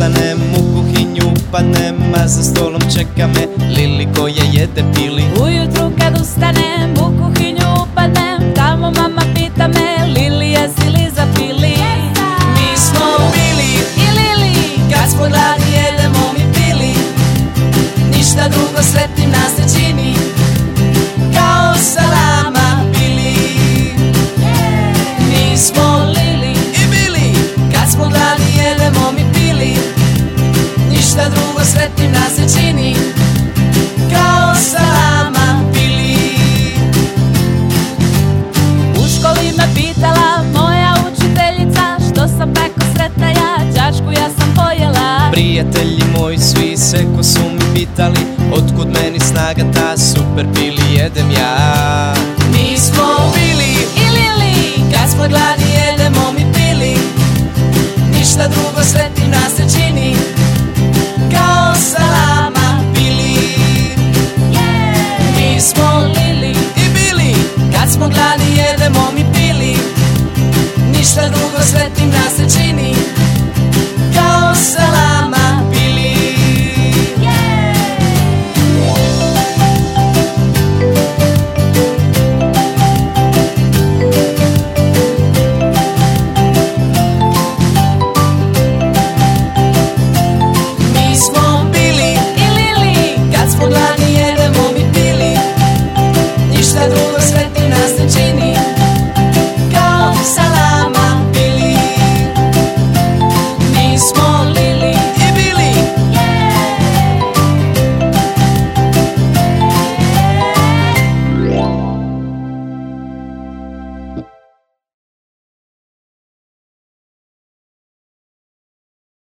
ustanem, u kuhinju upadnem, a za stolom čeka me Lili koja jede pili. Ujutru kad ustanem, u kuhinju upadnem, tamo mama pita me, Lili jesi li za pili? Mi smo Bili i Lili, kad smo gladni jedemo mi pili, ništa drugo sretnim nas ne čini, kao salama Bili. Mi smo Lili i Bili, kad smo gladni jedemo mi pili, ništa drugo sretnim nas ne čini, kao salama Bili. u školi me pitala moja učiteljica, što sam tako sretna ja, đačku ja sam pojela. Prijatelji moji svi se ko su mi pitali, otkud meni snaga ta, super pili jedem ja. Mi smo Bili i Lili, kad smo gladni jedemo mi pili, ništa drugo sretnim nas ne čini, kao salama Bili. Mi smo Lili i Bili, kad smo gladni jedemo mi pili, ništa drugo sretnim nas ne čini, kao salama